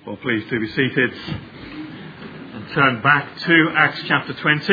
Well, please do be seated and turn back to Acts chapter 20.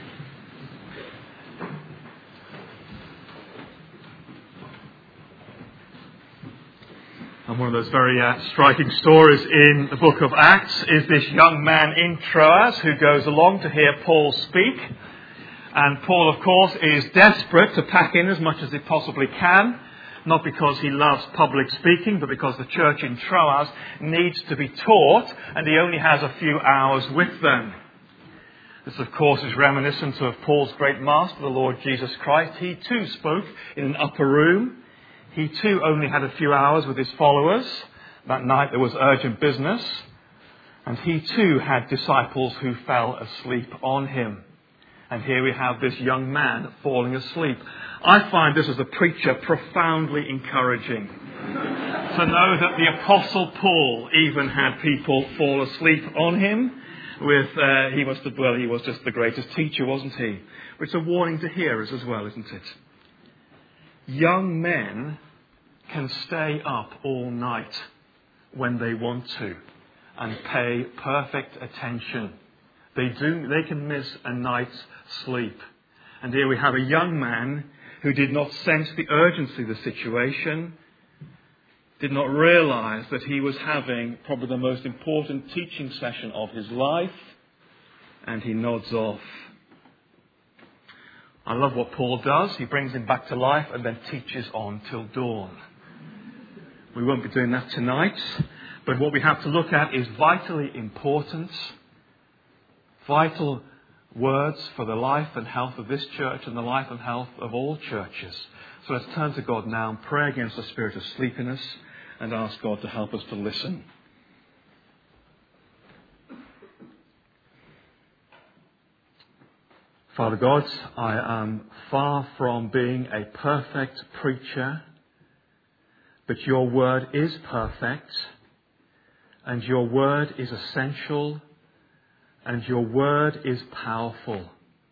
And one of those very striking stories in the book of Acts is this young man in Troas who goes along to hear Paul speak. And Paul, of course, is desperate to pack in as much as he possibly can. Not because he loves public speaking, but because the church in Troas needs to be taught, and he only has a few hours with them. This, of course, is reminiscent of Paul's great master, the Lord Jesus Christ. He too spoke in an upper room. He too only had a few hours with his followers. That night there was urgent business. And he too had disciples who fell asleep on him. And here we have this young man falling asleep. I find this as a preacher profoundly encouraging. To know that the Apostle Paul even had people fall asleep on him. He was just the greatest teacher, wasn't he? It's a warning to hearers as well, isn't it? Young men can stay up all night when they want to and pay perfect attention. They can miss a night's sleep. And here we have a young man who did not sense the urgency of the situation, did not realize that he was having probably the most important teaching session of his life, and he nods off. I love what Paul does. He brings him back to life and then teaches on till dawn. We won't be doing that tonight, but what we have to look at is vitally important, vital words for the life and health of this church and the life and health of all churches. So let's turn to God now and pray against the spirit of sleepiness and ask God to help us to listen. Father God, I am far from being a perfect preacher, but your word is perfect, and your word is essential, and your word is powerful.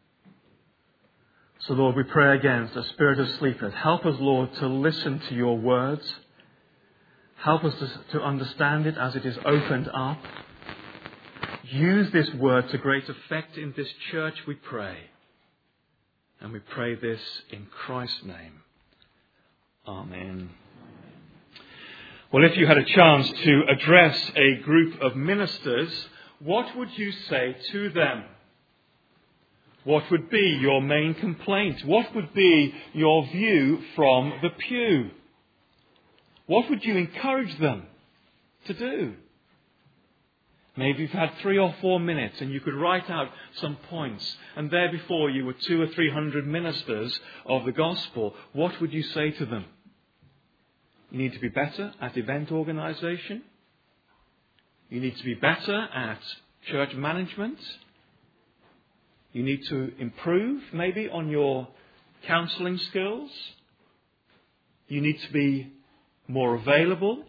So, Lord, we pray against a spirit of sleepiness. Help us, Lord, to listen to your words. Help us to understand it as it is opened up. Use this word to great effect in this church, we pray. And we pray this in Christ's name. Amen. Well, if you had a chance to address a group of ministers, what would you say to them? What would be your main complaint? What would be your view from the pew? What would you encourage them to do? Maybe you've had 3 or 4 minutes and you could write out some points, and there before you were 200 or 300 ministers of the gospel. What would you say to them? You need to be better at event organisation. You need to be better at church management. You need to improve maybe on your counselling skills. You need to be more available.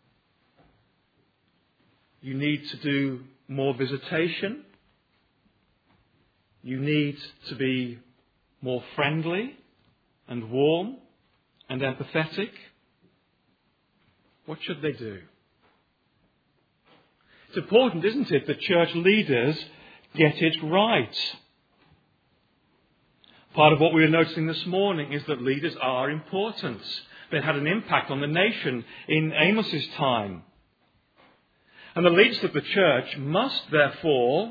You need to do more visitation. You need to be more friendly and warm and empathetic. What should they do? It's important, isn't it, that church leaders get it right. Part of what we were noticing this morning is that leaders are important. They had an impact on the nation in Amos's time. And the leaders of the church must therefore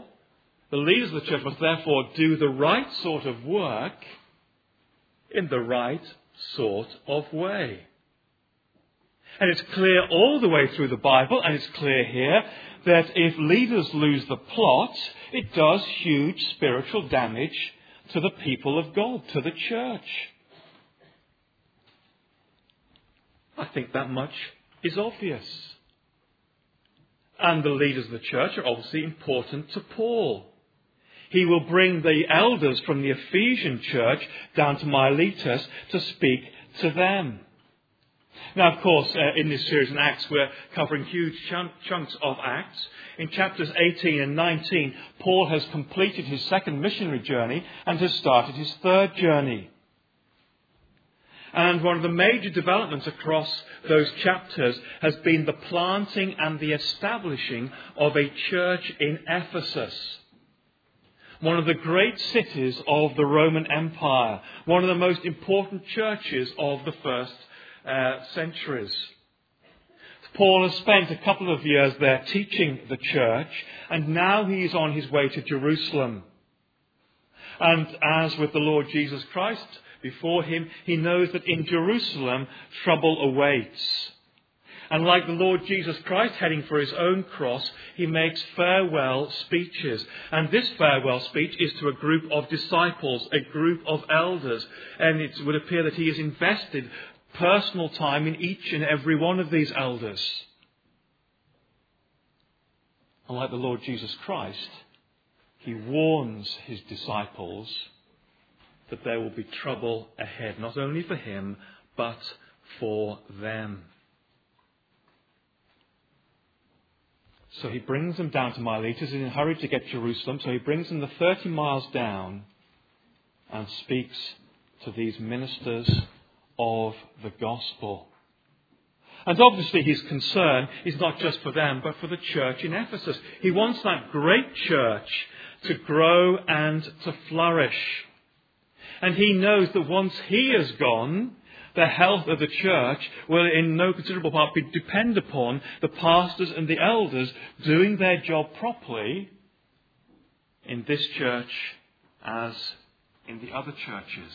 do the right sort of work in the right sort of way. And it's clear all the way through the Bible, and it's clear here, that if leaders lose the plot, it does huge spiritual damage to the people of God, to the church. I think that much is obvious. And the leaders of the church are obviously important to Paul. He will bring the elders from the Ephesian church down to Miletus to speak to them. Now, of course, in this series in Acts, we're covering huge chunks of Acts. In chapters 18 and 19, Paul has completed his second missionary journey and has started his third journey. And one of the major developments across those chapters has been the planting and the establishing of a church in Ephesus. One of the great cities of the Roman Empire. One of the most important churches of the first centuries. Paul has spent a couple of years there teaching the church, and now he is on his way to Jerusalem. And as with the Lord Jesus Christ before him, he knows that in Jerusalem trouble awaits. And like the Lord Jesus Christ heading for his own cross, he makes farewell speeches. And this farewell speech is to a group of disciples, a group of elders. And it would appear that he has invested personal time in each and every one of these elders. And like the Lord Jesus Christ, he warns his disciples that there will be trouble ahead, not only for him, but for them. So he brings them down to Miletus. He's in a hurry to get to Jerusalem. So he brings them the 30 miles down and speaks to these ministers of the gospel. And obviously his concern is not just for them, but for the church in Ephesus. He wants that great church to grow and to flourish. And he knows that once he is gone, the health of the church will in no considerable part be depend upon the pastors and the elders doing their job properly in this church as in the other churches.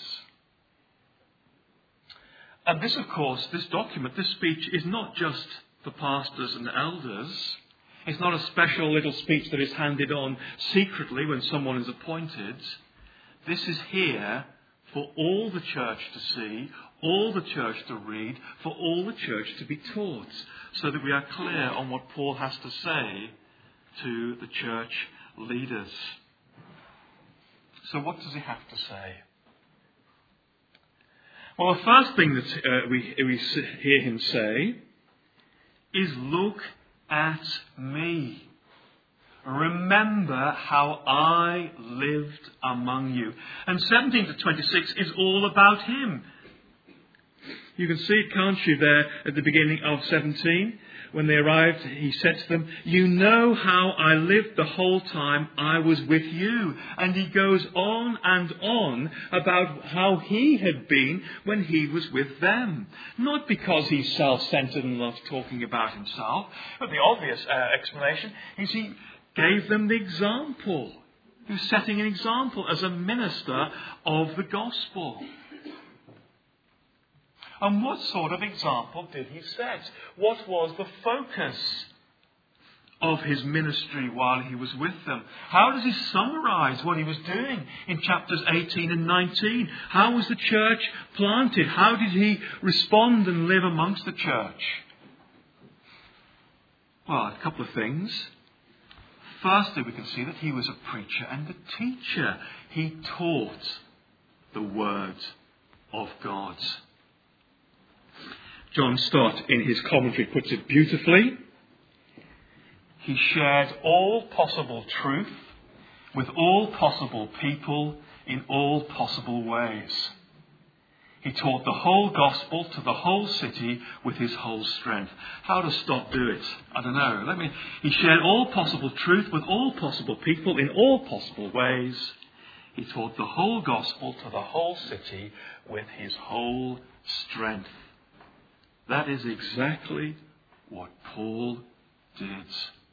And this, of course, this document, this speech is not just for pastors and elders. It's not a special little speech that is handed on secretly when someone is appointed. This is here for all the church to see, all the church to read, for all the church to be taught, so that we are clear on what Paul has to say to the church leaders. So what does he have to say? Well, the first thing that we hear him say is, look at me. Remember how I lived among you. And 17 to 26 is all about him. You can see it, can't you, there at the beginning of 17? When they arrived, he said to them, you know how I lived the whole time I was with you. And he goes on and on about how he had been when he was with them. Not because he's self-centered and loves talking about himself, but the obvious explanation is he gave them the example. He was setting an example as a minister of the gospel. And what sort of example did he set? What was the focus of his ministry while he was with them? How does he summarize what he was doing in chapters 18 and 19? How was the church planted? How did he respond and live amongst the church? Well, a couple of things. Firstly, we can see that he was a preacher and a teacher. He taught the word of God. John Stott, in his commentary, puts it beautifully. He shared all possible truth with all possible people in all possible ways. He taught the whole gospel to the whole city with his whole strength. How does Stott do it? I don't know. He shared all possible truth with all possible people in all possible ways. He taught the whole gospel to the whole city with his whole strength. That is exactly what Paul did.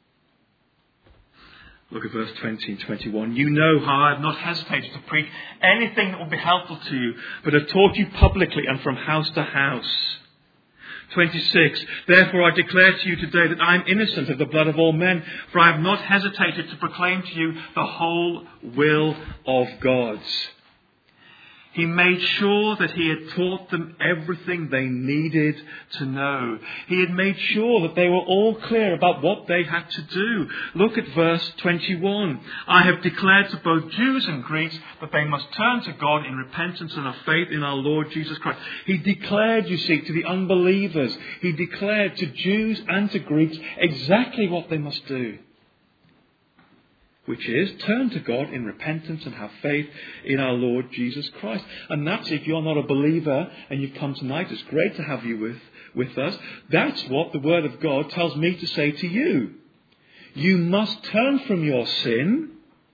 Look at verse 20 and 21. You know how I have not hesitated to preach anything that will be helpful to you, but have taught you publicly and from house to house. 26. Therefore I declare to you today that I am innocent of the blood of all men, for I have not hesitated to proclaim to you the whole will of God. He made sure that he had taught them everything they needed to know. He had made sure that they were all clear about what they had to do. Look at verse 21. I have declared to both Jews and Greeks that they must turn to God in repentance and of faith in our Lord Jesus Christ. He declared, you see, to the unbelievers. He declared to Jews and to Greeks exactly what they must do. which is turn to God in repentance and have faith in our Lord Jesus Christ. And that's, if you're not a believer and you've come tonight, it's great to have you with us. That's what the Word of God tells me to say to you. You must turn from your sin.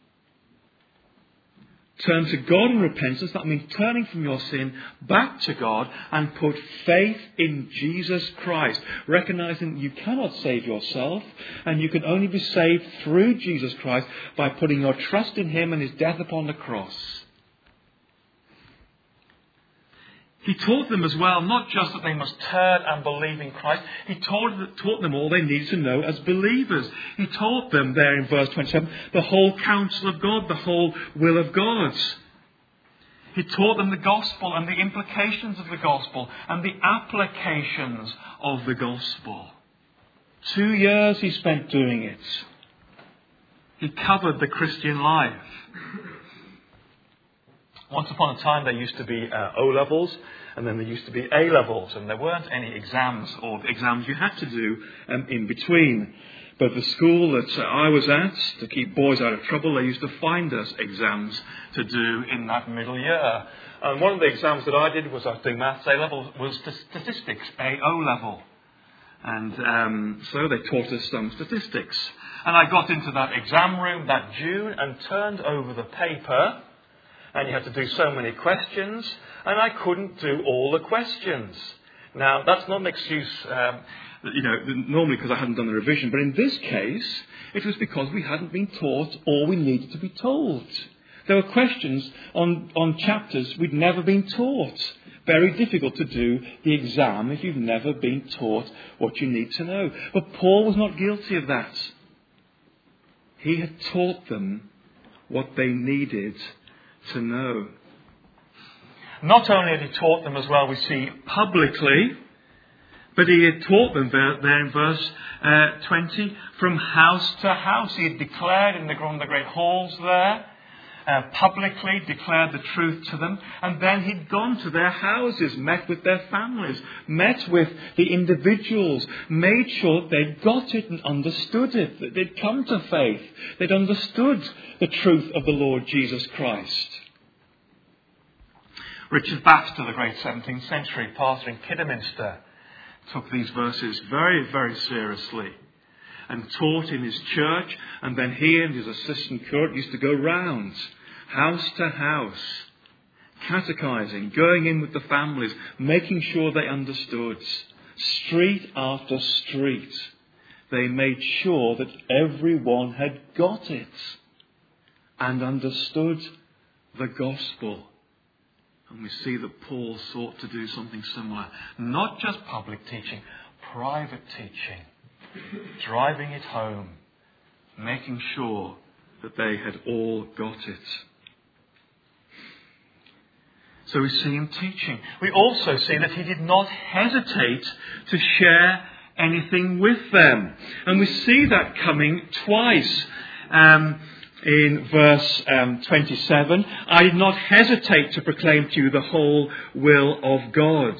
Turn to God in repentance. That means turning from your sin back to God and put faith in Jesus Christ. Recognizing you cannot save yourself and you can only be saved through Jesus Christ by putting your trust in Him and His death upon the cross. He taught them as well, not just that they must turn and believe in Christ. He taught them all they needed to know as believers. He taught them there in verse 27, the whole counsel of God, the whole will of God. He taught them the gospel and the implications of the gospel and the applications of the gospel. 2 years he spent doing it. He covered the Christian life. Once upon a time there used to be O-levels and then there used to be A-levels, and there weren't any exams or exams you had to do in between. But the school that I was at, to keep boys out of trouble, they used to find us exams to do in that middle year. And one of the exams that I did was, I was doing maths A-level, was statistics, A-O-level. And so they taught us some statistics. And I got into that exam room that June and turned over the paper. And you had to do so many questions, and I couldn't do all the questions. Now, that's not an excuse, normally because I hadn't done the revision, but in this case, it was because we hadn't been taught all we needed to be told. There were questions on chapters we'd never been taught. Very difficult to do the exam if you've never been taught what you need to know. But Paul was not guilty of that. He had taught them what they needed to know. Not only had he taught them as well, we see publicly, but he had taught them there in verse 20, from house to house. He had declared in the great halls there, publicly declared the truth to them, and then he'd gone to their houses, met with their families, met with the individuals, made sure that they'd got it and understood it, that they'd come to faith, they'd understood the truth of the Lord Jesus Christ. Richard Baxter, the great 17th century pastor in Kidderminster, took these verses very, very seriously and taught in his church, and then he and his assistant curate used to go round house to house, catechizing, going in with the families, making sure they understood. Street after street, they made sure that everyone had got it and understood the gospel. And we see that Paul sought to do something similar. Not just public teaching, private teaching. Driving it home. Making sure that they had all got it. So we see him teaching. We also see that he did not hesitate to share anything with them. And we see that coming twice. In verse 27, I did not hesitate to proclaim to you the whole will of God.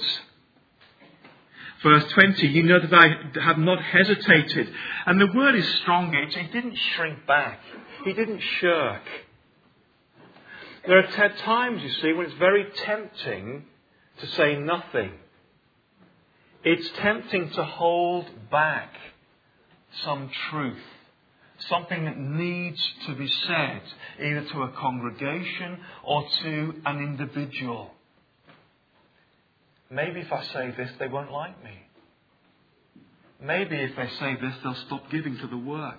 Verse 20, you know that I have not hesitated. And the word is strong. He didn't shrink back. He didn't shirk. There are times, you see, when it's very tempting to say nothing. It's tempting to hold back some truth. Something that needs to be said, either to a congregation or to an individual. Maybe if I say this, they won't like me. Maybe if they say this, they'll stop giving to the work.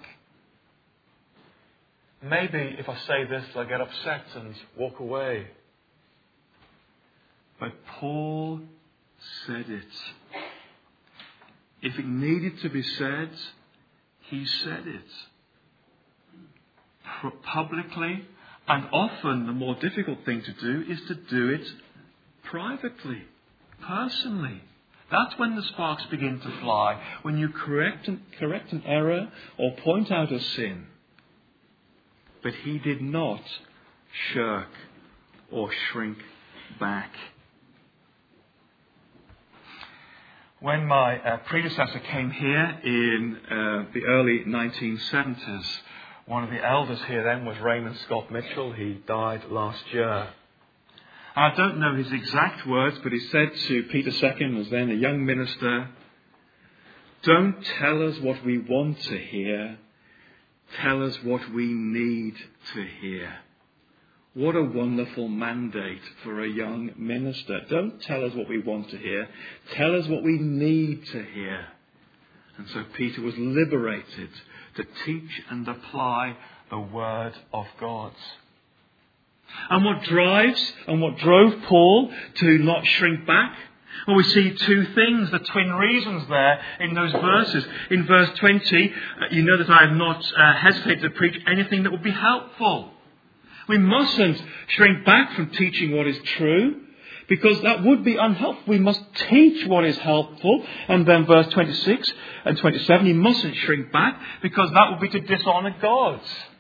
Maybe if I say this, they'll get upset and walk away. But Paul said it. If it needed to be said, he said it. Publicly, and often the more difficult thing to do is to do it privately, personally. That's when the sparks begin to fly, when you correct an error or point out a sin. But he did not shirk or shrink back. When my predecessor came here in the early 1970s, One of the elders here then was Raymond Scott Mitchell. He died last year. I don't know his exact words, but he said to Peter II, who was then a young minister, "Don't tell us what we want to hear. Tell us what we need to hear." What a wonderful mandate for a young minister. Don't tell us what we want to hear. Tell us what we need to hear. And so Peter was liberated to teach and apply the Word of God. And what drove Paul to not shrink back? Well, we see two things, the twin reasons there in those verses. In verse 20, you know that I have not hesitated to preach anything that would be helpful. We mustn't shrink back from teaching what is true, because that would be unhelpful. We must teach what is helpful. And then verse 26 and 27, you mustn't shrink back, because that would be to dishonour God.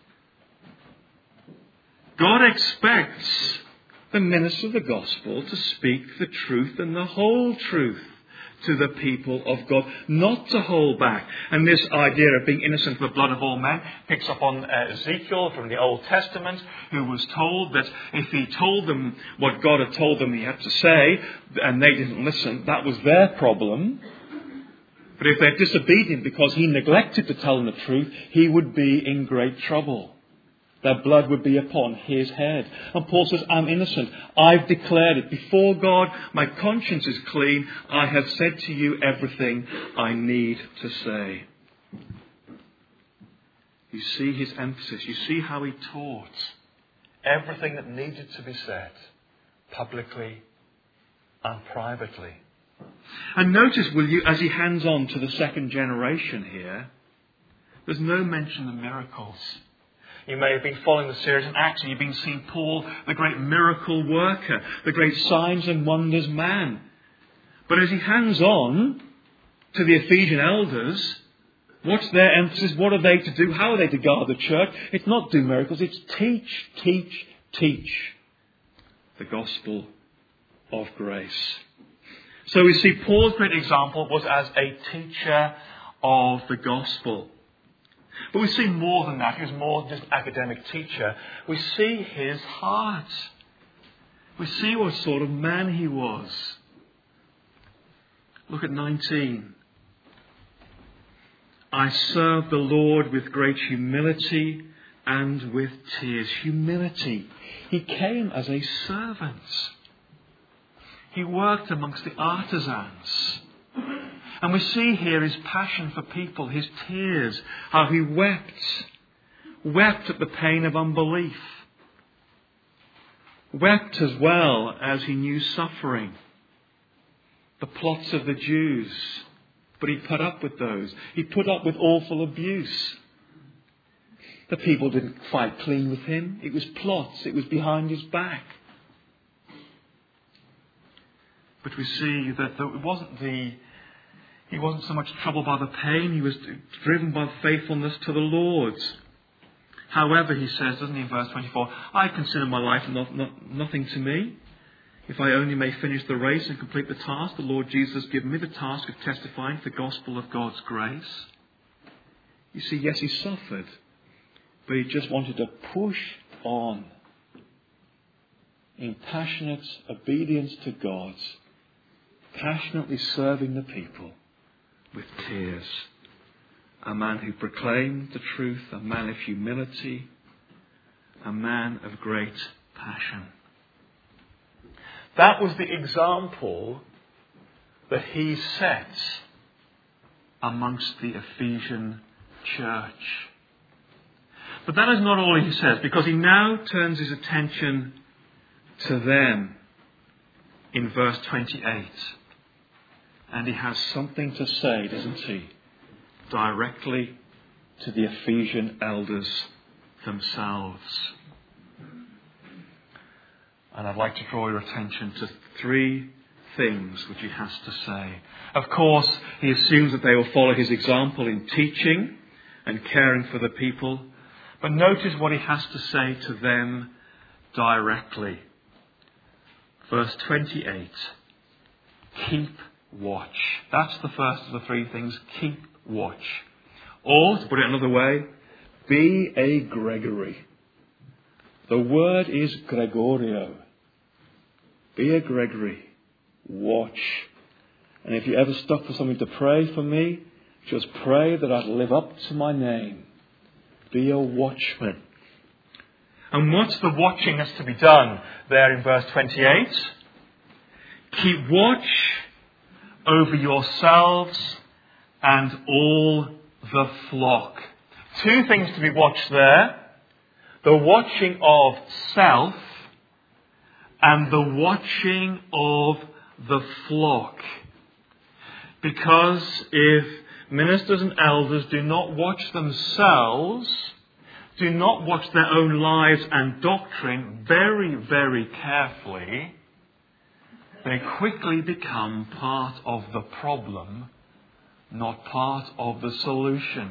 God expects the minister of the gospel to speak the truth and the whole truth to the people of God, not to hold back. And this idea of being innocent of the blood of all men picks up on Ezekiel from the Old Testament, who was told that if he told them what God had told them he had to say, and they didn't listen, that was their problem. But if they're disobedient because he neglected to tell them the truth, he would be in great trouble. Their blood would be upon his head. And Paul says, I'm innocent. I've declared it. Before God, my conscience is clean. I have said to you everything I need to say. You see his emphasis. You see how he taught everything that needed to be said, publicly and privately. And notice, will you, as he hands on to the second generation here, there's no mention of miracles. You may have been following the series in Acts and you've been seeing Paul, the great miracle worker, the great signs and wonders man. But as he hands on to the Ephesian elders, what's their emphasis? What are they to do? How are they to guard the church? It's not do miracles, it's teach, teach, teach the gospel of grace. So we see Paul's great example was as a teacher of the gospel. But we see more than that. He was more than just an academic teacher. We see his heart. We see what sort of man he was. Look at 19. I serve the Lord with great humility and with tears. Humility. He came as a servant. He worked amongst the artisans. And we see here his passion for people, his tears, how he wept at the pain of unbelief. Wept as well as he knew suffering. The plots of the Jews. But he put up with those. He put up with awful abuse. The people didn't fight clean with him. It was plots. It was behind his back. But we see that he wasn't so much troubled by the pain. He was driven by faithfulness to the Lord. However, he says, doesn't he, in verse 24, I consider my life nothing to me. If I only may finish the race and complete the task, the Lord Jesus has given me the task of testifying to the gospel of God's grace. You see, yes, he suffered, but he just wanted to push on in passionate obedience to God, passionately serving the people. With tears. A man who proclaimed the truth, a man of humility, a man of great passion. That was the example that he set amongst the Ephesian church. But that is not all he says, because he now turns his attention to them in verse 28. And he has something to say, doesn't he? Directly to the Ephesian elders themselves. And I'd like to draw your attention to three things which he has to say. Of course, he assumes that they will follow his example in teaching and caring for the people. But notice what he has to say to them directly. Verse 28. Keep watch. That's the first of the three things. Keep watch. Or, to put it another way, Be a Gregory. The word is Gregorio. Be a Gregory. Watch. And if you're ever stuck for something to pray for me, just pray that I'd live up to my name. Be a watchman. And what's the watching that's to be done there in verse 28? Keep watch over yourselves and all the flock. Two things to be watched there. The watching of self and the watching of the flock. Because if ministers and elders do not watch themselves, do not watch their own lives and doctrine very, very carefully, they quickly become part of the problem, not part of the solution.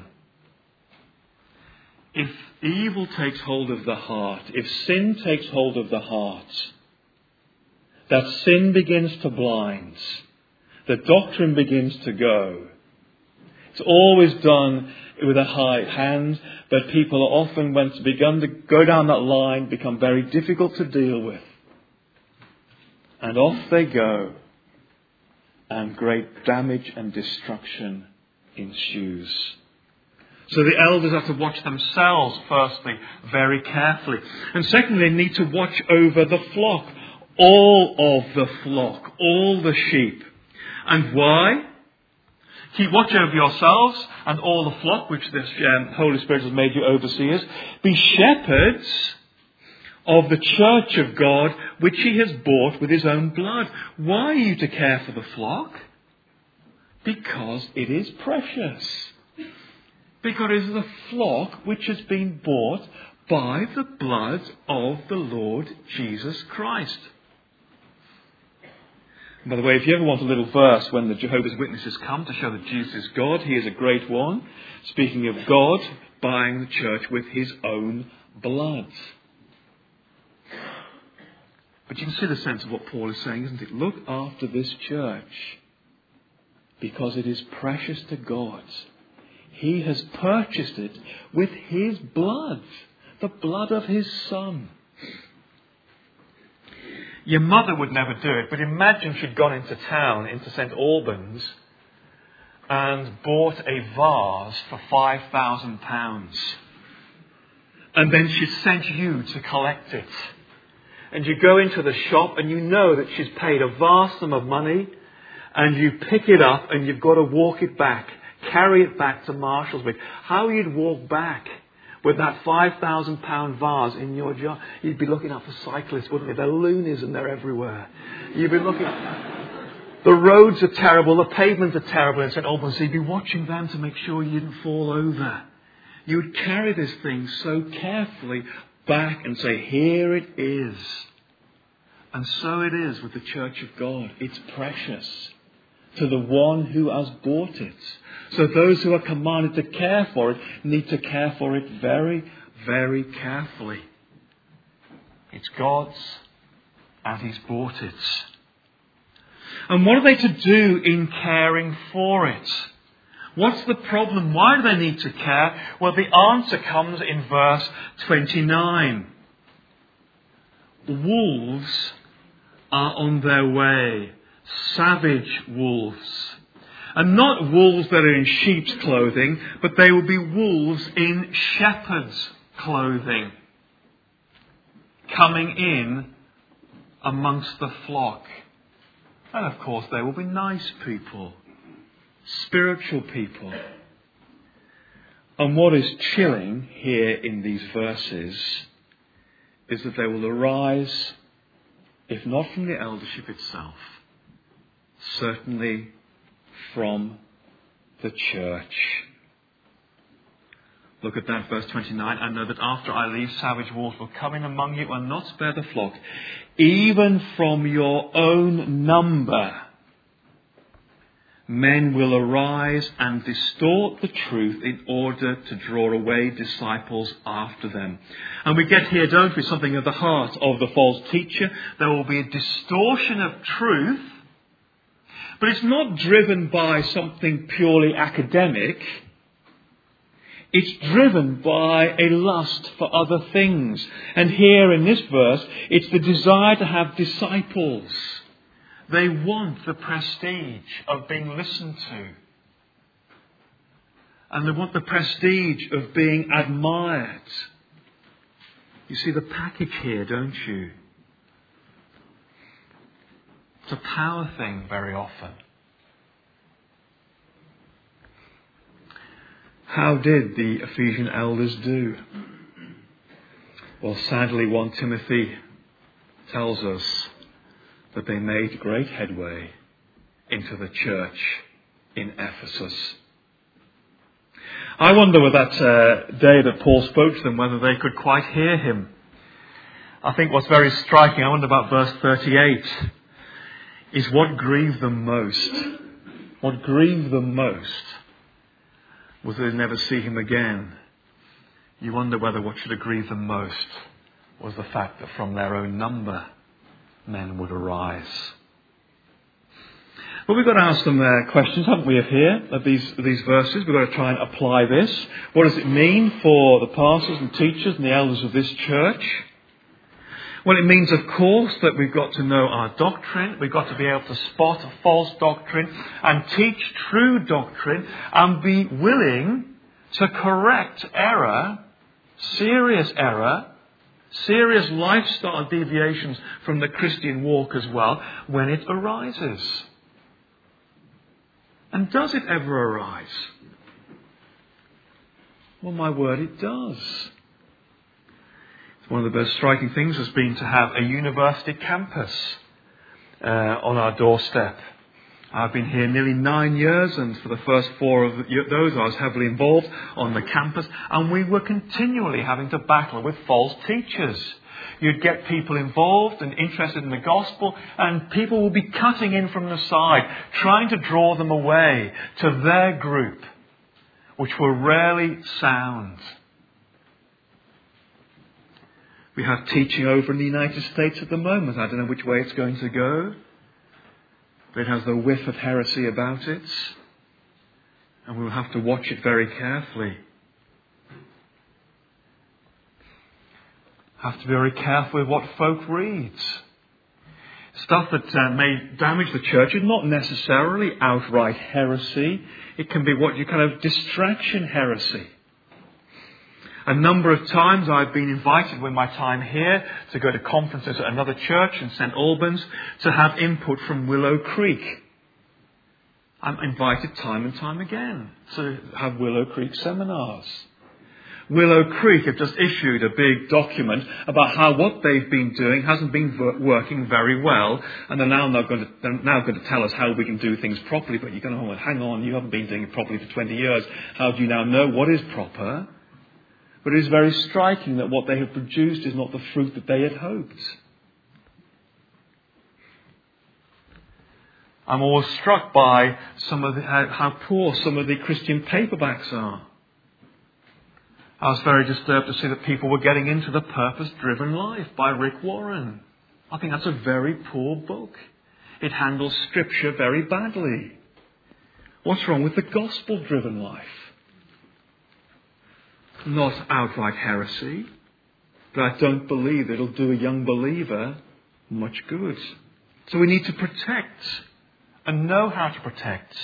If evil takes hold of the heart, if sin takes hold of the heart, that sin begins to blind, the doctrine begins to go. It's always done with a high hand, but people are often, when it's begun to go down that line, become very difficult to deal with. And off they go, and great damage and destruction ensues. So the elders have to watch themselves, firstly, very carefully. And secondly, they need to watch over the flock. All of the flock. All the sheep. And why? Keep watch over yourselves and all the flock, which the Holy Spirit has made you overseers. Be shepherds of the church of God, which he has bought with his own blood. Why are you to care for the flock? Because it is precious. Because it is the flock which has been bought by the blood of the Lord Jesus Christ. And by the way, if you ever want a little verse when the Jehovah's Witnesses come to show that Jesus is God, he is a great one. Speaking of God buying the church with his own blood. But you can see the sense of what Paul is saying, isn't it? Look after this church because it is precious to God. He has purchased it with his blood, the blood of his Son. Your mother would never do it, but imagine she'd gone into town, into St. Albans, and bought a vase for £5,000. And then she sent you to collect it. And you go into the shop and you know that she's paid a vast sum of money, and you pick it up and you've got to walk it back. Carry it back to Marshallswick. How you'd walk back with that £5,000 vase in your jar? You'd be looking out for cyclists, wouldn't you? They're loonies and they're everywhere. You'd be looking. The roads are terrible. The pavements are terrible in St. Albans. So you'd be watching them to make sure you didn't fall over. You would carry this thing so carefully back and say, here it is. And so it is with the church of God. It's precious to the one who has bought it. So those who are commanded to care for it need to care for it very, very carefully. It's God's and he's bought it. And what are they to do in caring for it? What's the problem? Why do they need to care? Well, the answer comes in verse 29. Wolves are on their way. Savage wolves. And not wolves that are in sheep's clothing, but they will be wolves in shepherd's clothing. Coming in amongst the flock. And of course they will be nice people. Spiritual people. And what is chilling here in these verses is that they will arise, if not from the eldership itself, certainly from the church. Look at that, verse 29. I know that after I leave, savage wolves will come in among you and not spare the flock. Even from your own number, men will arise and distort the truth in order to draw away disciples after them. And we get here, don't we, something of the heart of the false teacher. There will be a distortion of truth, but it's not driven by something purely academic. It's driven by a lust for other things. And here in this verse, it's the desire to have disciples. They want the prestige of being listened to. And they want the prestige of being admired. You see the package here, don't you? It's a power thing very often. How did the Ephesian elders do? Well, sadly, 1 Timothy tells us that they made great headway into the church in Ephesus. I wonder with that day that Paul spoke to them, whether they could quite hear him. I think what's very striking, I wonder about verse 38, is what grieved them most. What grieved them most was they'd never see him again. You wonder whether what should have grieved them most was the fact that from their own number, men would arise. But we've got to ask them questions, haven't we, of these verses? We've got to try and apply this. What does it mean for the pastors and teachers and the elders of this church? Well, it means, of course, that we've got to know our doctrine. We've got to be able to spot a false doctrine and teach true doctrine and be willing to correct error, serious lifestyle deviations from the Christian walk as well, when it arises. And does it ever arise? Well, my word, it does. One of the most striking things has been to have a university campus on our doorstep. I've been here nearly 9 years, and for the first 4 of those I was heavily involved on the campus, and we were continually having to battle with false teachers. You'd get people involved and interested in the gospel, and people will be cutting in from the side, trying to draw them away to their group, which were rarely sound. We have teaching over in the United States at the moment. I don't know which way it's going to go. But it has the whiff of heresy about it. And we will have to watch it very carefully. Have to be very careful with what folk reads. Stuff that may damage the church is not necessarily outright heresy. It can be what you kind of distraction heresy. A number of times I've been invited with my time here to go to conferences at another church in St. Albans to have input from Willow Creek. I'm invited time and time again to have Willow Creek seminars. Willow Creek have just issued a big document about how what they've been doing hasn't been working very well, and they're now going to tell us how we can do things properly. But you're going to hang on, you haven't been doing it properly for 20 years. How do you now know what is proper? But it is very striking that what they have produced is not the fruit that they had hoped. I'm always struck by how poor some of the Christian paperbacks are. I was very disturbed to see that people were getting into The Purpose-Driven Life by Rick Warren. I think that's a very poor book. It handles Scripture very badly. What's wrong with The Gospel-Driven Life? Not outright heresy, but I don't believe it'll do a young believer much good. So we need to protect and know how to protect.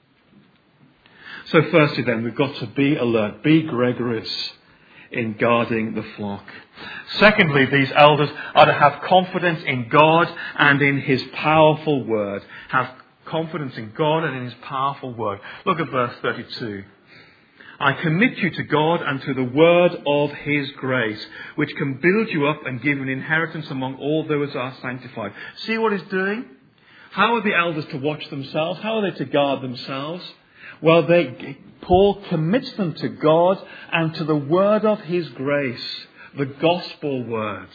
So firstly then, we've got to be alert, be gregarious in guarding the flock. Secondly, these elders are to have confidence in God and in His powerful word. Have confidence in God and in His powerful word. Look at verse 32. I commit you to God and to the word of His grace, which can build you up and give you an inheritance among all those who are sanctified. See what He's doing? How are the elders to watch themselves? How are they to guard themselves? Well, Paul commits them to God and to the word of His grace, the gospel words.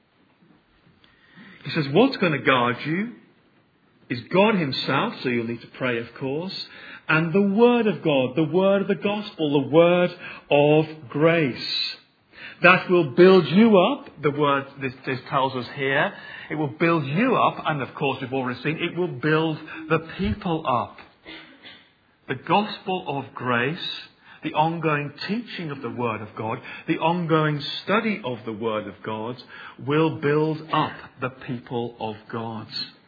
He says, what's going to guard you is God Himself, so you'll need to pray, of course, and the word of God, the word of the gospel, the word of grace. That will build you up, the word this tells us here. It will build you up, and of course we've already seen, it will build the people up. The gospel of grace, the ongoing teaching of the Word of God, the ongoing study of the Word of God will build up the people of God.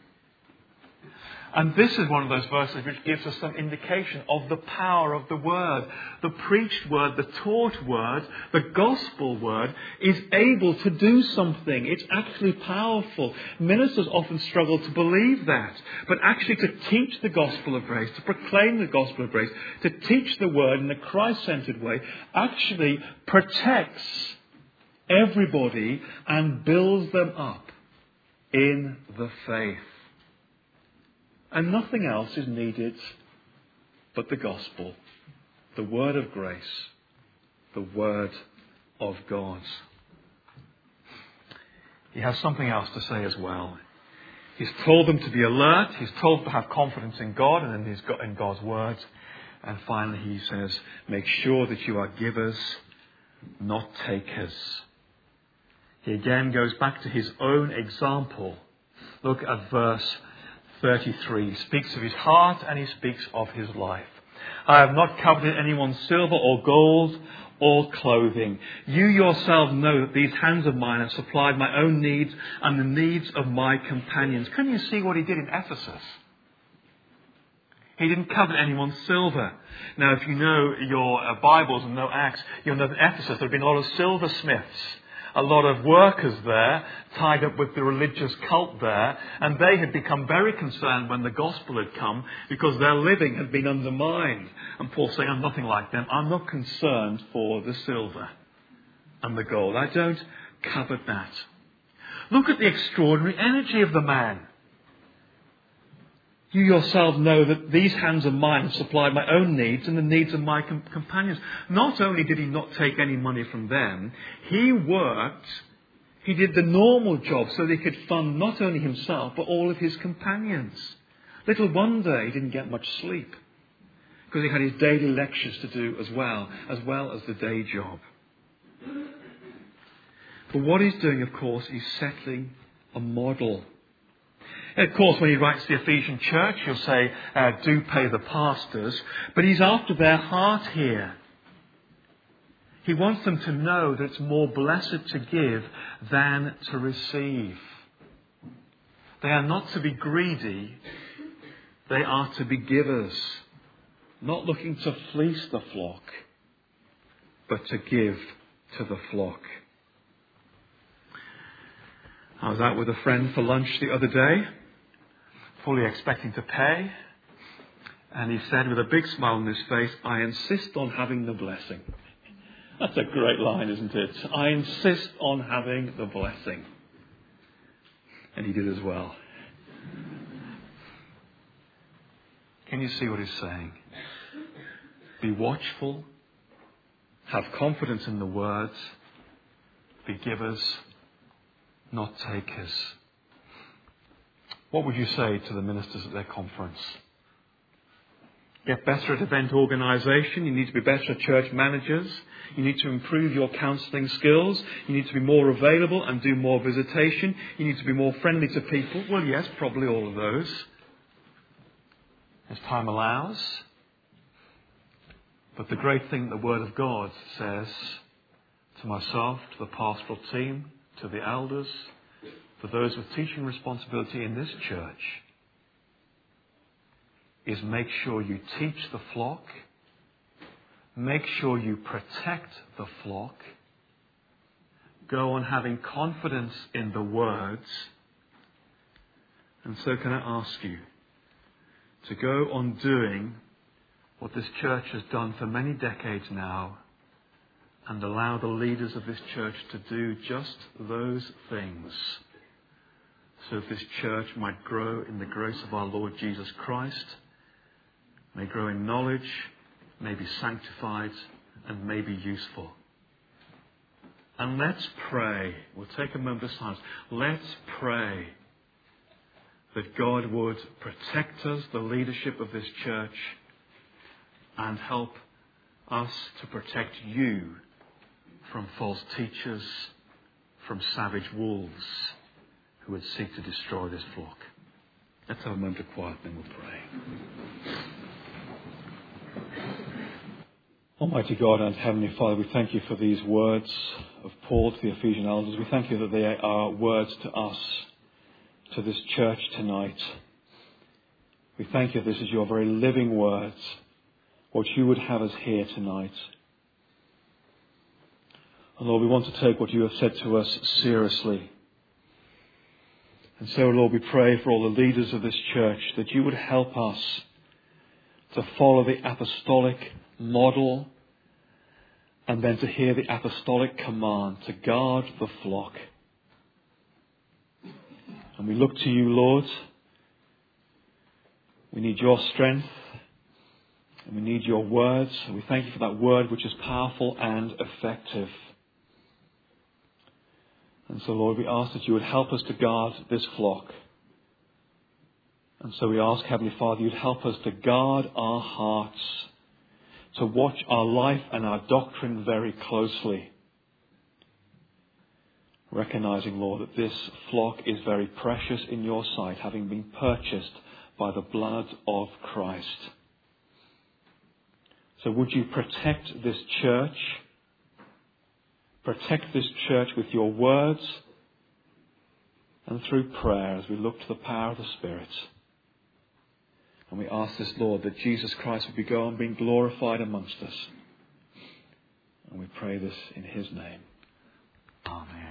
And this is one of those verses which gives us some indication of the power of the Word. The preached Word, the taught Word, the gospel Word is able to do something. It's actually powerful. Ministers often struggle to believe that. But actually to teach the gospel of grace, to proclaim the gospel of grace, to teach the Word in a Christ-centered way, actually protects everybody and builds them up in the faith. And nothing else is needed but the gospel, the word of grace, the word of God. He has something else to say as well. He's told them to be alert. He's told them to have confidence in God and in God's word. And finally he says, make sure that you are givers, not takers. He again goes back to his own example. Look at verse 33. He speaks of his heart and he speaks of his life. I have not coveted anyone's silver or gold or clothing. You yourselves know that these hands of mine have supplied my own needs and the needs of my companions. Can you see what he did in Ephesus? He didn't covet anyone's silver. Now, if you know your Bibles and know Acts, you'll know that in Ephesus there have been a lot of silversmiths. A lot of workers there, tied up with the religious cult there, and they had become very concerned when the gospel had come because their living had been undermined. And Paul's saying, I'm nothing like them. I'm not concerned for the silver and the gold. I don't covet that. Look at the extraordinary energy of the man. You yourselves know that these hands of mine have supplied my own needs and the needs of my companions. Not only did he not take any money from them, he worked, he did the normal job so that he could fund not only himself but all of his companions. Little wonder he didn't get much sleep because he had his daily lectures to do as well as the day job. But what he's doing, of course, is settling a model. And of course, when he writes the Ephesian church, he'll say, do pay the pastors. But he's after their heart here. He wants them to know that it's more blessed to give than to receive. They are not to be greedy. They are to be givers. Not looking to fleece the flock, but to give to the flock. I was out with a friend for lunch the other day, fully expecting to pay. And he said with a big smile on his face, I insist on having the blessing. That's a great line, isn't it? I insist on having the blessing. And he did as well. Can you see what he's saying? Be watchful. Have confidence in the words. Be givers, not takers. What would you say to the ministers at their conference? Get better at event organisation. You need to be better at church managers. You need to improve your counselling skills. You need to be more available and do more visitation. You need to be more friendly to people. Well, yes, probably all of those, as time allows. But the great thing the Word of God says to myself, to the pastoral team, to the elders, for those with teaching responsibility in this church, is make sure you teach the flock, make sure you protect the flock, go on having confidence in the words. And so can I ask you to go on doing what this church has done for many decades now, and allow the leaders of this church to do just those things, so that this church might grow in the grace of our Lord Jesus Christ, may grow in knowledge, may be sanctified, and may be useful. And let's pray. We'll take a moment of silence. Let's pray that God would protect us, the leadership of this church, and help us to protect you from false teachers, from savage wolves who would seek to destroy this flock. Let's have a moment of quiet, then we'll pray. Almighty God and Heavenly Father, we thank you for these words of Paul to the Ephesian elders. We thank you that they are words to us, to this church tonight. We thank you that this is your very living words, what you would have us hear tonight. And Lord, we want to take what you have said to us seriously. And so, Lord, we pray for all the leaders of this church that you would help us to follow the apostolic model and then to hear the apostolic command to guard the flock. And we look to you, Lord. We need your strength and we need your words. And we thank you for that word which is powerful and effective. And so, Lord, we ask that you would help us to guard this flock. And so we ask, Heavenly Father, you'd help us to guard our hearts, to watch our life and our doctrine very closely. Recognizing, Lord, that this flock is very precious in your sight, having been purchased by the blood of Christ. So would you protect this church? Protect this church with your words and through prayer as we look to the power of the Spirit. And we ask this, Lord, that Jesus Christ would be going being glorified amongst us. And we pray this in his name. Amen.